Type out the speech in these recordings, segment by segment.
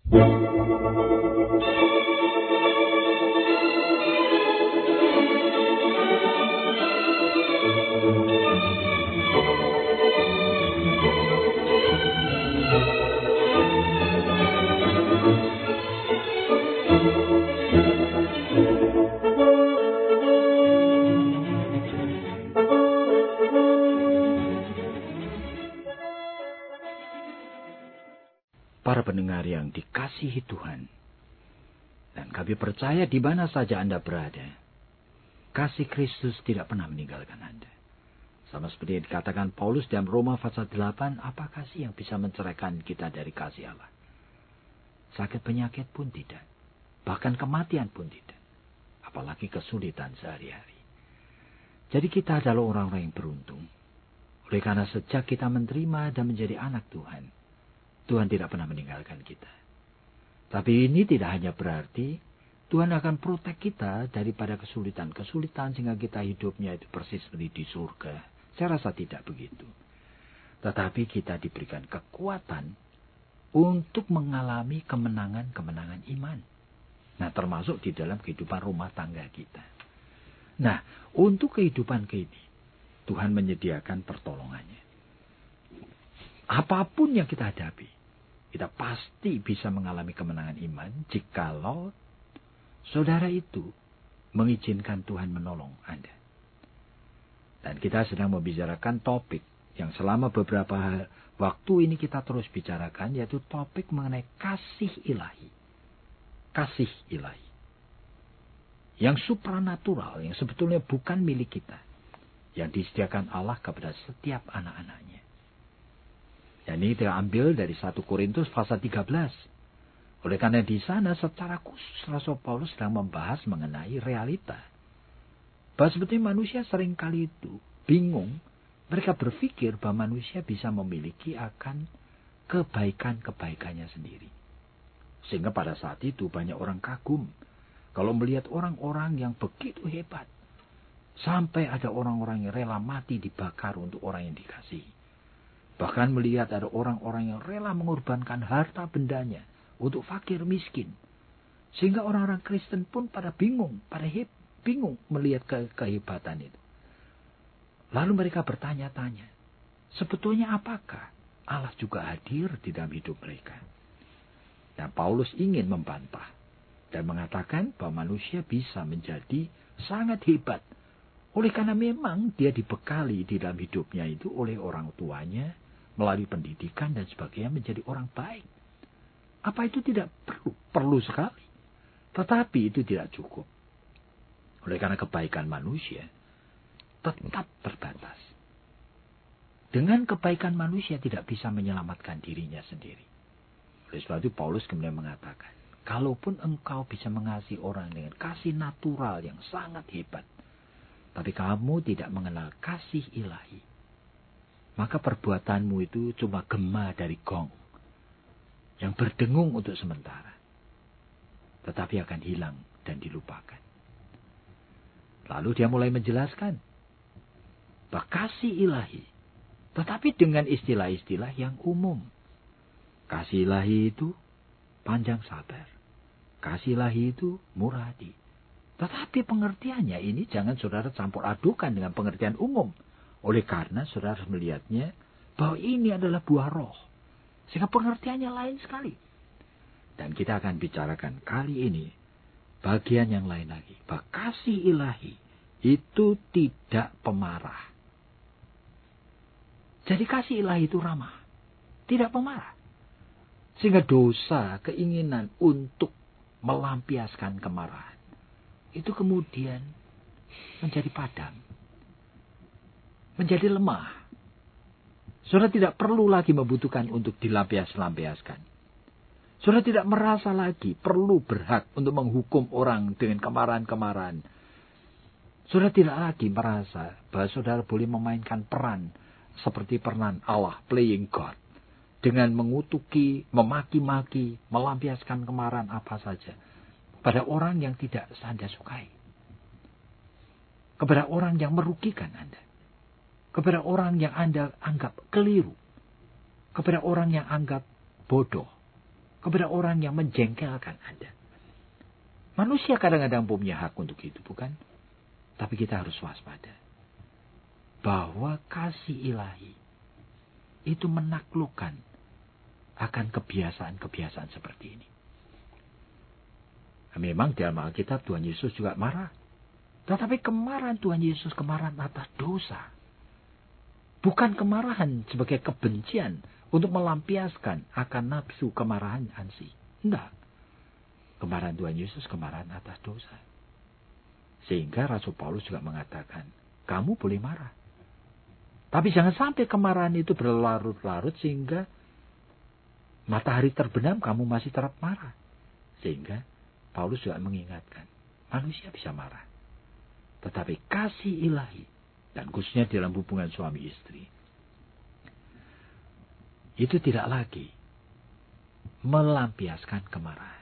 Para pendengar yang dikasihi Tuhan, dan kami percaya di mana saja Anda berada, kasih Kristus tidak pernah meninggalkan Anda. Sama seperti yang dikatakan Paulus dalam Roma pasal 8, apa kasih yang bisa menceraikan kita dari kasih Allah? Sakit penyakit pun tidak, bahkan kematian pun tidak, apalagi kesulitan sehari-hari. Jadi kita adalah orang-orang yang beruntung. Oleh karena sejak kita menerima dan menjadi anak Tuhan, Tuhan tidak pernah meninggalkan kita. Tapi ini tidak hanya berarti Tuhan akan protek kita daripada kesulitan-kesulitan sehingga kita hidupnya itu persis seperti di surga. Saya rasa tidak begitu. Tetapi kita diberikan kekuatan untuk mengalami kemenangan-kemenangan iman. Nah, termasuk di dalam kehidupan rumah tangga kita. Nah, untuk kehidupan ini, Tuhan menyediakan pertolongannya. Apapun yang kita hadapi, kita pasti bisa mengalami kemenangan iman jikalau saudara itu mengizinkan Tuhan menolong Anda. Dan kita sedang membicarakan topik yang selama beberapa waktu ini kita terus bicarakan, yaitu topik mengenai kasih ilahi. Kasih ilahi. Yang supranatural, yang sebetulnya bukan milik kita. Yang disediakan Allah kepada setiap anak-anaknya. Dan ini diambil dari 1 Korintus pasal 13. Oleh karena di sana secara khusus Rasul Paulus sedang membahas mengenai realita. Bahwa sebetulnya manusia seringkali itu bingung. Mereka berpikir bahwa manusia bisa memiliki akan kebaikan-kebaikannya sendiri. Sehingga pada saat itu banyak orang kagum. Kalau melihat orang-orang yang begitu hebat. Sampai ada orang-orang yang rela mati dibakar untuk orang yang dikasihi. Bahkan melihat ada orang-orang yang rela mengorbankan harta bendanya untuk fakir miskin. Sehingga orang-orang Kristen pun pada bingung, bingung melihat kehebatan itu. Lalu mereka bertanya-tanya, sebetulnya apakah Allah juga hadir di dalam hidup mereka? Nah, Paulus ingin membantah dan mengatakan bahwa manusia bisa menjadi sangat hebat. Oleh karena memang dia dibekali di dalam hidupnya itu oleh orang tuanya, melalui pendidikan dan sebagainya menjadi orang baik. Apa itu tidak perlu? Perlu sekali. Tetapi itu tidak cukup. Oleh karena kebaikan manusia tetap terbatas. Dengan kebaikan manusia tidak bisa menyelamatkan dirinya sendiri. Oleh sebab itu Paulus kemudian mengatakan, kalaupun engkau bisa mengasihi orang dengan kasih natural yang sangat hebat, tapi kamu tidak mengenal kasih ilahi, maka perbuatanmu itu cuma gema dari gong yang berdengung untuk sementara, tetapi akan hilang dan dilupakan. Lalu dia mulai menjelaskan bahwa kasih ilahi, tetapi dengan istilah-istilah yang umum. Kasih ilahi itu panjang sabar. Kasih ilahi itu murah hati. Tetapi pengertiannya ini jangan saudara campur adukan dengan pengertian umum. Oleh karena saudara melihatnya bahwa ini adalah buah roh. Sehingga pengertiannya lain sekali. Dan kita akan bicarakan kali ini bagian yang lain lagi. Bahwa kasih ilahi itu tidak pemarah. Jadi kasih ilahi itu ramah. Tidak pemarah. Sehingga dosa, keinginan untuk melampiaskan kemarahan, itu kemudian menjadi padam. Menjadi lemah. Saudara tidak perlu lagi membutuhkan untuk dilampiaskan. Saudara tidak merasa lagi perlu berhak untuk menghukum orang dengan kemarahan-kemarahan. Saudara tidak lagi merasa bahwa saudara boleh memainkan peran seperti peran Allah, playing God. Dengan mengutuki, memaki-maki, melampiaskan kemarahan apa saja. Pada orang yang tidak Anda sukai. Kepada orang yang merugikan Anda. Kepada orang yang Anda anggap keliru. Kepada orang yang anggap bodoh. kepada orang yang menjengkelkan Anda. Manusia kadang-kadang punya hak untuk itu, bukan? Tapi kita harus waspada. Bahwa kasih ilahi itu menaklukkan akan kebiasaan-kebiasaan seperti ini. Memang dalam Alkitab Tuhan Yesus juga marah. Tetapi kemarahan Tuhan Yesus kemarahan atas dosa. Bukan kemarahan sebagai kebencian untuk melampiaskan akan nafsu kemarahan Hansi. Tidak. Kemarahan Tuhan Yesus kemarahan atas dosa. Sehingga Rasul Paulus juga mengatakan, kamu boleh marah. Tapi jangan sampai kemarahan itu berlarut-larut sehingga matahari terbenam kamu masih tetap marah. Sehingga Paulus juga mengingatkan, manusia bisa marah. Tetapi kasih ilahi, dan khususnya dalam hubungan suami istri, itu tidak lagi melampiaskan kemarahan.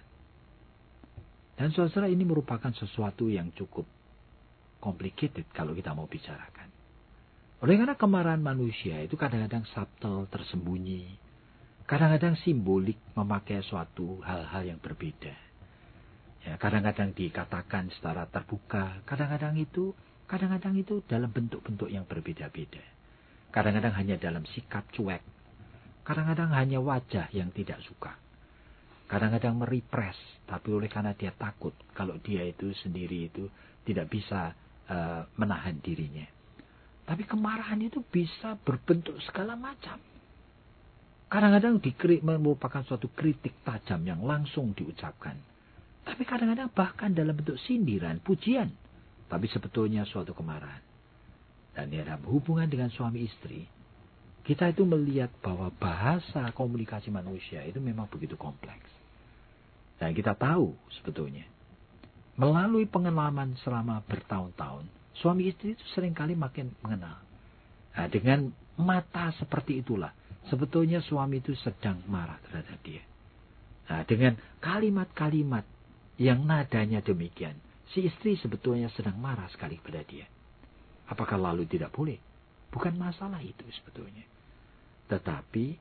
Dan saudara, ini merupakan sesuatu yang cukup complicated kalau kita mau bicarakan. Oleh karena kemarahan manusia itu kadang-kadang subtle, tersembunyi. Kadang-kadang simbolik memakai suatu hal-hal yang berbeda. Ya, kadang-kadang dikatakan secara terbuka, kadang-kadang itu dalam bentuk-bentuk yang berbeda-beda. Kadang-kadang hanya dalam sikap cuek, kadang-kadang hanya wajah yang tidak suka. Kadang-kadang merepress, tapi oleh karena dia takut kalau dia itu sendiri itu tidak bisa menahan dirinya. Tapi kemarahan itu bisa berbentuk segala macam. Kadang-kadang merupakan suatu kritik tajam yang langsung diucapkan. Tapi kadang-kadang bahkan dalam bentuk sindiran, pujian. Tapi sebetulnya suatu kemarahan. Dan dalam hubungan dengan suami istri, kita itu melihat bahwa bahasa komunikasi manusia itu memang begitu kompleks. Dan kita tahu sebetulnya, melalui pengalaman selama bertahun-tahun, suami istri itu seringkali makin mengenal. Nah, dengan mata seperti itulah, sebetulnya suami itu sedang marah terhadap dia. Nah, dengan kalimat-kalimat yang nadanya demikian, si istri sebetulnya sedang marah sekali pada dia. Apakah lalu tidak boleh? Bukan masalah itu sebetulnya. Tetapi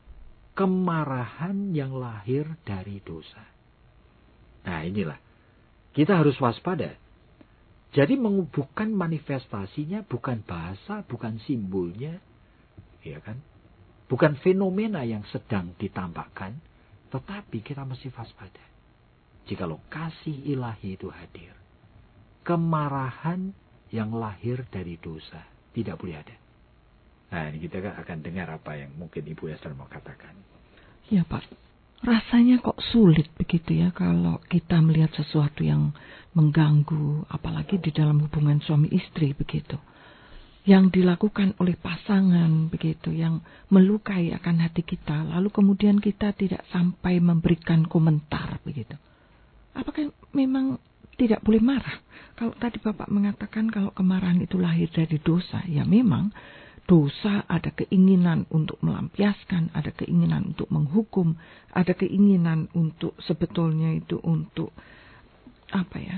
kemarahan yang lahir dari dosa. Nah, inilah. Kita harus waspada. Jadi bukan manifestasinya, bukan bahasa, bukan simbolnya, ya kan? Bukan fenomena yang sedang ditampakkan, tetapi kita mesti waspada. Jikalau kasih ilahi itu hadir, kemarahan yang lahir dari dosa tidak boleh ada. Nah, ini kita akan dengar apa yang mungkin Ibu Esther mau katakan. Ya Pak, rasanya kok sulit begitu ya kalau kita melihat sesuatu yang mengganggu, apalagi di dalam hubungan suami istri begitu. Yang dilakukan oleh pasangan begitu, yang melukai akan hati kita, lalu kemudian kita tidak sampai memberikan komentar begitu. Apakah memang tidak boleh marah? Kalau tadi Bapak mengatakan kalau kemarahan itu lahir dari dosa, ya memang dosa ada keinginan untuk melampiaskan, ada keinginan untuk menghukum, ada keinginan untuk sebetulnya itu untuk apa ya?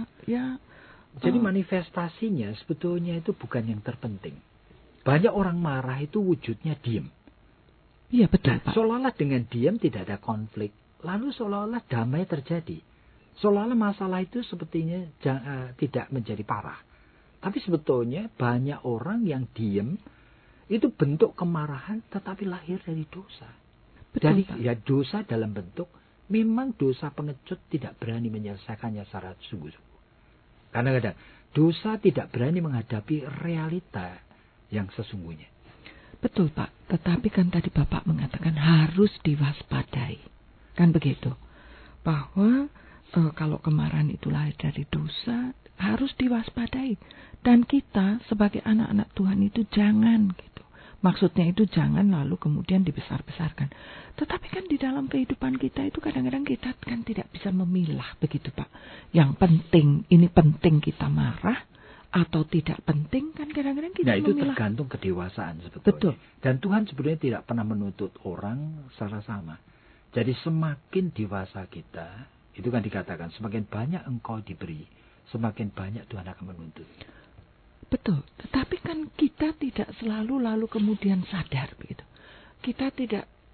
Jadi manifestasinya sebetulnya itu bukan yang terpenting. Banyak orang marah itu wujudnya diam. Iya betul Pak. Seolah-olah dengan diam tidak ada konflik, lalu seolah-olah damai terjadi. Seolah-olah masalah itu sepertinya tidak menjadi parah. Tapi sebetulnya banyak orang yang diam itu bentuk kemarahan tetapi lahir dari dosa. Jadi ya dosa dalam bentuk memang dosa pengecut tidak berani menyelesaikannya secara sungguh-sungguh. Kadang-kadang dosa tidak berani menghadapi realita yang sesungguhnya. Betul Pak, tetapi kan tadi Bapak mengatakan harus diwaspadai. Kan begitu. Bahwa kalau kemarahan itu lahir dari dosa, harus diwaspadai. Dan kita sebagai anak-anak Tuhan itu jangan gitu. Maksudnya itu jangan lalu kemudian dibesar-besarkan. Tetapi kan di dalam kehidupan kita itu kadang-kadang kita kan tidak bisa memilah begitu Pak. Yang penting, ini penting kita marah atau tidak penting kan kadang-kadang kita memilah. Nah itu tergantung kedewasaan sebetulnya. Betul. Dan Tuhan sebenarnya tidak pernah menuntut orang secara sama. Jadi semakin dewasa kita, itu kan dikatakan semakin banyak engkau diberi, semakin banyak Tuhan akan menuntut. Betul, tetapi kan kita tidak selalu lalu kemudian sadar begitu. Kita tidak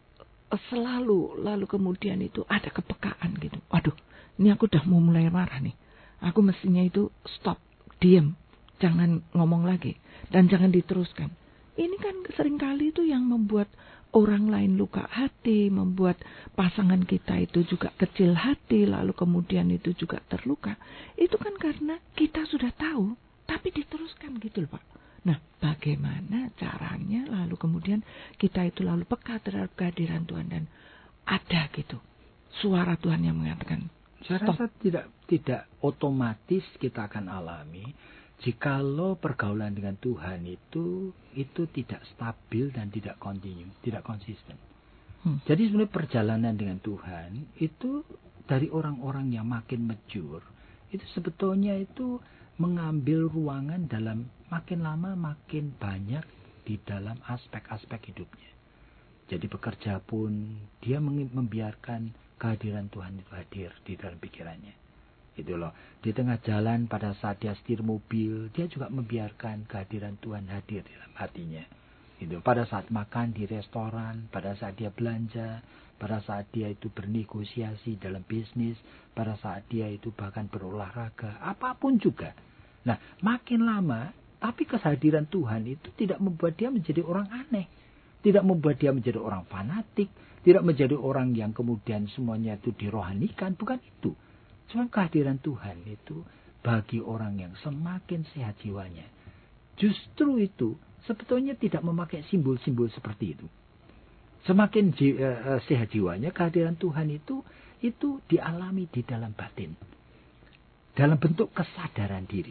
selalu lalu kemudian itu ada kepekaan gitu. Waduh, ini aku udah mau mulai marah nih. Aku mestinya itu stop, diam, jangan ngomong lagi dan jangan diteruskan. Ini kan seringkali itu yang membuat orang lain luka hati, membuat pasangan kita itu juga kecil hati, lalu kemudian itu juga terluka. Itu kan karena kita sudah tahu, tapi diteruskan gitu loh Pak. Nah, bagaimana caranya lalu kemudian kita itu lalu peka terhadap kehadiran Tuhan dan ada gitu suara Tuhan yang mengatakan, saya rasa tidak otomatis kita akan alami jikalau pergaulan dengan Tuhan itu tidak stabil dan tidak kontinu, tidak konsisten. Jadi sebenarnya perjalanan dengan Tuhan itu dari orang-orang yang makin mature, itu sebetulnya itu mengambil ruangan dalam makin lama makin banyak di dalam aspek-aspek hidupnya. Jadi bekerja pun dia membiarkan kehadiran Tuhan itu hadir di dalam pikirannya. Itu loh, di tengah jalan pada saat dia setir mobil, dia juga membiarkan kehadiran Tuhan hadir di dalam hatinya. Itu pada saat makan di restoran, pada saat dia belanja, pada saat dia itu bernegosiasi dalam bisnis, pada saat dia itu bahkan berolahraga, apapun juga. Nah, makin lama, tapi kehadiran Tuhan itu tidak membuat dia menjadi orang aneh. Tidak membuat dia menjadi orang fanatik, tidak menjadi orang yang kemudian semuanya itu dirohanikan, bukan itu. Cuma kehadiran Tuhan itu bagi orang yang semakin sehat jiwanya. Justru itu sebetulnya tidak memakai simbol-simbol seperti itu. Semakin sehat jiwanya, kehadiran Tuhan itu dialami di dalam batin. Dalam bentuk kesadaran diri.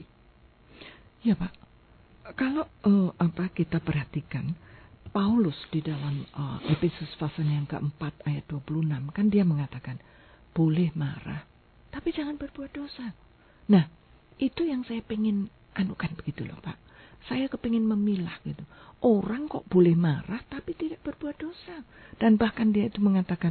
Ya Pak, kalau kita perhatikan, Paulus di dalam Efesus pasal yang keempat ayat 26, kan dia mengatakan, boleh marah, tapi jangan berbuat dosa. Nah, itu yang saya pengen anukan begitu loh Pak. Saya kepingin memilah gitu. Orang kok boleh marah tapi tidak berbuat dosa. Dan bahkan dia itu mengatakan,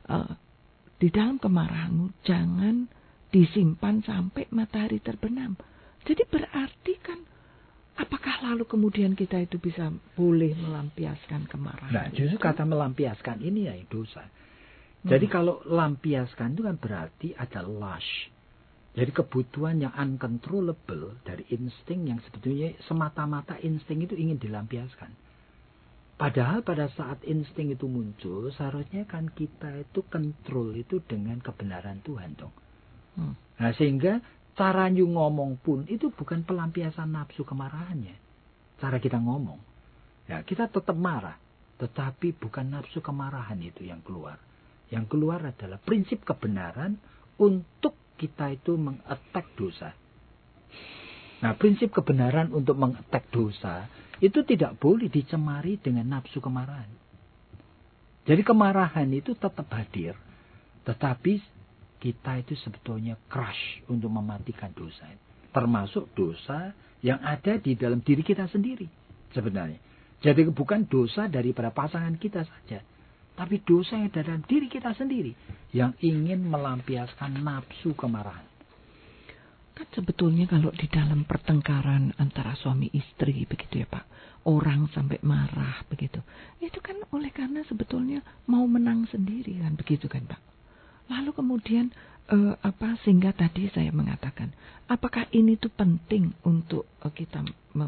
di dalam kemarahanmu jangan disimpan sampai matahari terbenam. Jadi berarti kan, apakah lalu kemudian kita itu bisa boleh melampiaskan kemarahan? Nah, justru kata melampiaskan ini ya dosa. Jadi kalau lampiaskan itu kan berarti ada lush. Jadi kebutuhan yang uncontrollable dari insting yang sebetulnya semata-mata insting itu ingin dilampiaskan. Padahal pada saat insting itu muncul, seharusnya kan kita itu kontrol itu dengan kebenaran Tuhan dong. Nah sehingga cara ngomong pun itu bukan pelampiasan nafsu kemarahannya. Cara kita ngomong. Ya kita tetap marah. Tetapi bukan nafsu kemarahan itu yang keluar. Yang keluar adalah prinsip kebenaran untuk kita itu meng-attack dosa. Nah, prinsip kebenaran untuk meng-attack dosa itu tidak boleh dicemari dengan nafsu kemarahan. Jadi kemarahan itu tetap hadir. Tetapi kita itu sebetulnya crush untuk mematikan dosa. Termasuk dosa yang ada di dalam diri kita sendiri sebenarnya. Jadi bukan dosa daripada pasangan kita saja. Tapi dosa yang ada dalam diri kita sendiri yang ingin melampiaskan nafsu kemarahan. Kan sebetulnya kalau di dalam pertengkaran antara suami istri begitu ya Pak, orang sampai marah begitu, itu kan oleh karena sebetulnya mau menang sendiri kan begitu kan Pak. Lalu kemudian sehingga tadi saya mengatakan, apakah ini tuh penting untuk kita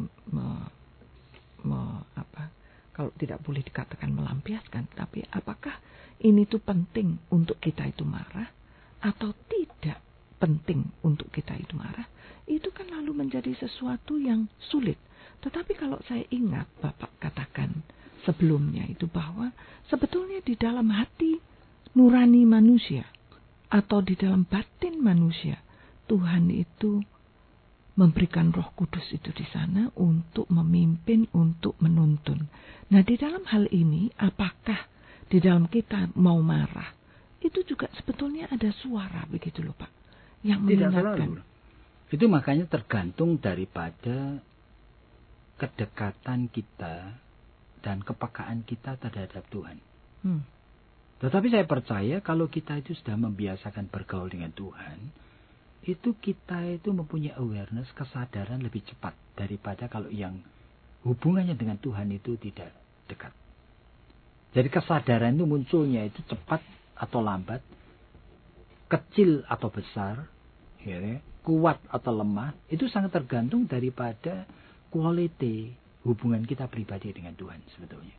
kalau tidak boleh dikatakan melampiaskan, tapi apakah ini tuh penting untuk kita itu marah atau tidak penting untuk kita itu marah? Itu kan lalu menjadi sesuatu yang sulit. Tetapi kalau saya ingat Bapak katakan sebelumnya itu bahwa sebetulnya di dalam hati nurani manusia atau di dalam batin manusia, Tuhan itu memberikan Roh Kudus itu di sana untuk memimpin, untuk menuntun. Nah, di dalam hal ini, apakah di dalam kita mau marah, itu juga sebetulnya ada suara begitu loh Pak, yang mengingatkan. Itu makanya tergantung daripada kedekatan kita dan kepekaan kita terhadap Tuhan. Tetapi saya percaya kalau kita itu sudah membiasakan bergaul dengan Tuhan, itu kita itu mempunyai awareness, kesadaran lebih cepat daripada kalau yang hubungannya dengan Tuhan itu tidak dekat. Jadi kesadaran itu munculnya itu cepat atau lambat, kecil atau besar, ya, kuat atau lemah, itu sangat tergantung daripada quality hubungan kita pribadi dengan Tuhan sebetulnya.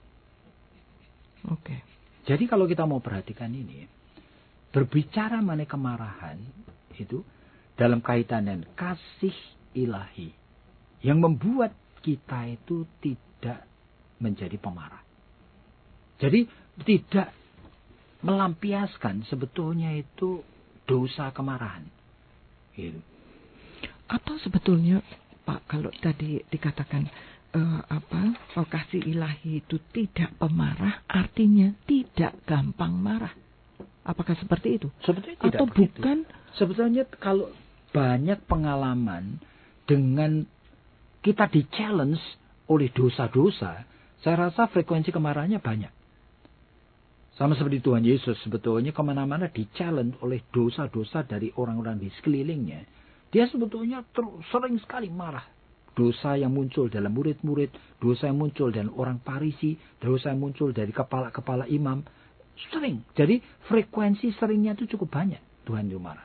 Oke. Jadi kalau kita mau perhatikan ini, berbicara mengenai kemarahan itu dalam kaitan dengan kasih ilahi yang membuat kita itu tidak menjadi pemarah. Jadi tidak melampiaskan sebetulnya itu dosa kemarahan. Gitu. Atau sebetulnya Pak, kalau tadi dikatakan kasih ilahi itu tidak pemarah, artinya tidak gampang marah. Apakah seperti itu? Sebetulnya tidak atau begitu. Bukan? Sebetulnya kalau banyak pengalaman dengan kita di-challenge oleh dosa-dosa, saya rasa frekuensi kemarahannya banyak. Sama seperti Tuhan Yesus sebetulnya kemana-mana di-challenge oleh dosa-dosa dari orang-orang di sekelilingnya. Dia sebetulnya sering sekali marah. Dosa yang muncul dalam murid-murid, dosa yang muncul dari orang Farisi, dosa yang muncul dari kepala-kepala imam. Sering. Jadi frekuensi seringnya itu cukup banyak Tuhan itu marah.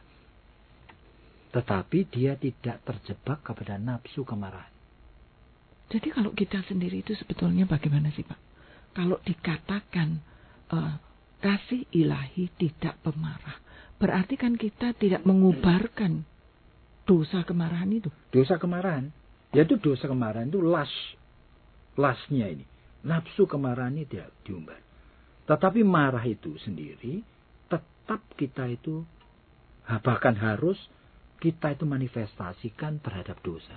Tetapi dia tidak terjebak kepada nafsu kemarahan. Jadi kalau kita sendiri itu sebetulnya bagaimana sih Pak? Kalau dikatakan kasih ilahi tidak pemarah, berarti kan kita tidak mengubarkan dosa kemarahan itu. Dosa kemarahan, yaitu dosa kemarahan itu lastnya ini. Nafsu kemarahan ini tidak diumbar. Tetapi marah itu sendiri tetap kita itu bahkan harus kita itu manifestasikan terhadap dosa.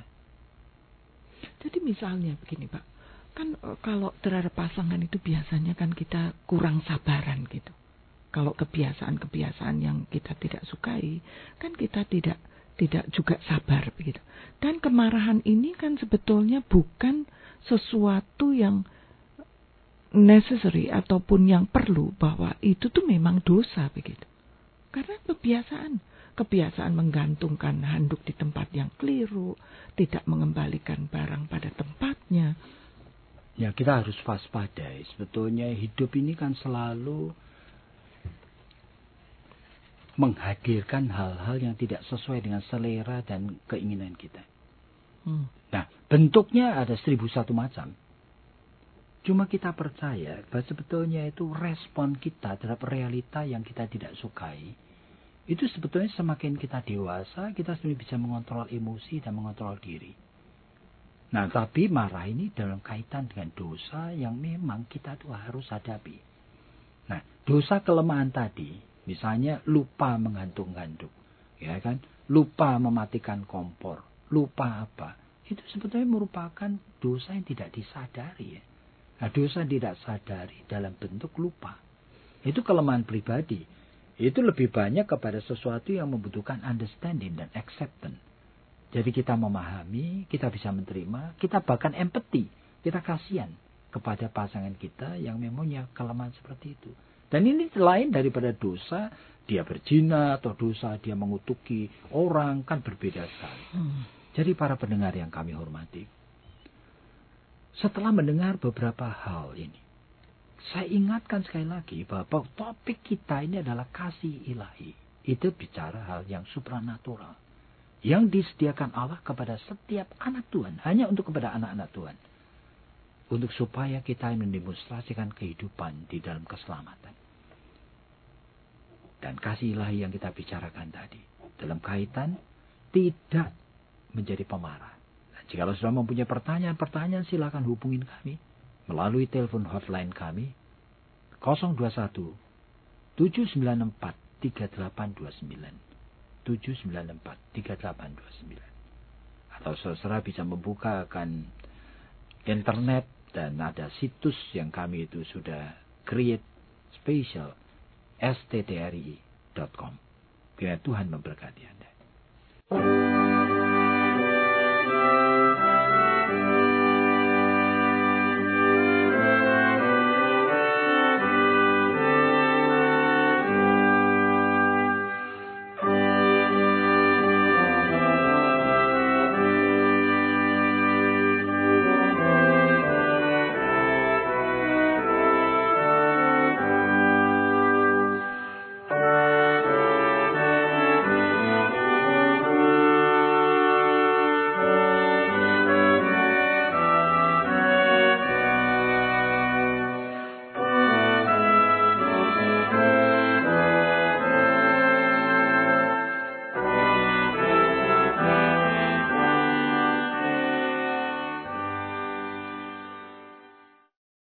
Jadi misalnya begini Pak, kan kalau terhadap pasangan itu biasanya kan kita kurang sabaran gitu. Kalau kebiasaan-kebiasaan yang kita tidak sukai, kan kita tidak juga sabar begitu. Dan kemarahan ini kan sebetulnya bukan sesuatu yang necessary ataupun yang perlu, bahwa itu tuh memang dosa begitu. Karena kebiasaan menggantungkan handuk di tempat yang keliru, tidak mengembalikan barang pada tempatnya. Ya, kita harus waspadai. Sebetulnya hidup ini kan selalu menghadirkan hal-hal yang tidak sesuai dengan selera dan keinginan kita. Nah, bentuknya ada 1001 macam. Cuma kita percaya bahwa sebetulnya itu respon kita terhadap realita yang kita tidak sukai. Itu sebetulnya semakin kita dewasa, kita sudah bisa mengontrol emosi dan mengontrol diri. Nah, tapi marah ini dalam kaitan dengan dosa yang memang kita tuh harus hadapi. Nah, dosa kelemahan tadi, misalnya lupa menggantung handuk, ya kan? Lupa mematikan kompor, lupa apa? Itu sebetulnya merupakan dosa yang tidak disadari ya. Nah, dosa tidak sadari dalam bentuk lupa. Itu kelemahan pribadi. Itu lebih banyak kepada sesuatu yang membutuhkan understanding dan acceptance. Jadi kita memahami, kita bisa menerima, kita bahkan empati, kita kasihan kepada pasangan kita yang mempunyai kelemahan seperti itu. Dan ini lain daripada dosa dia berzina atau dosa dia mengutuki orang, kan berbeda sekali. Jadi para pendengar yang kami hormati, setelah mendengar beberapa hal ini, saya ingatkan sekali lagi bahwa topik kita ini adalah kasih ilahi. Itu bicara hal yang supranatural. Yang disediakan Allah kepada setiap anak Tuhan. Hanya untuk kepada anak-anak Tuhan. Untuk supaya kita mendemonstrasikan kehidupan di dalam keselamatan. Dan kasih ilahi yang kita bicarakan tadi. Dalam kaitan tidak menjadi pemarah. Dan jika sudah mempunyai pertanyaan silakan hubungin kami. Melalui telepon hotline kami. 021 794 3829. 794-3829. Atau saudara bisa membukakan internet dan ada situs yang kami itu sudah create special sttri.com. Kiranya Tuhan memberkati Anda.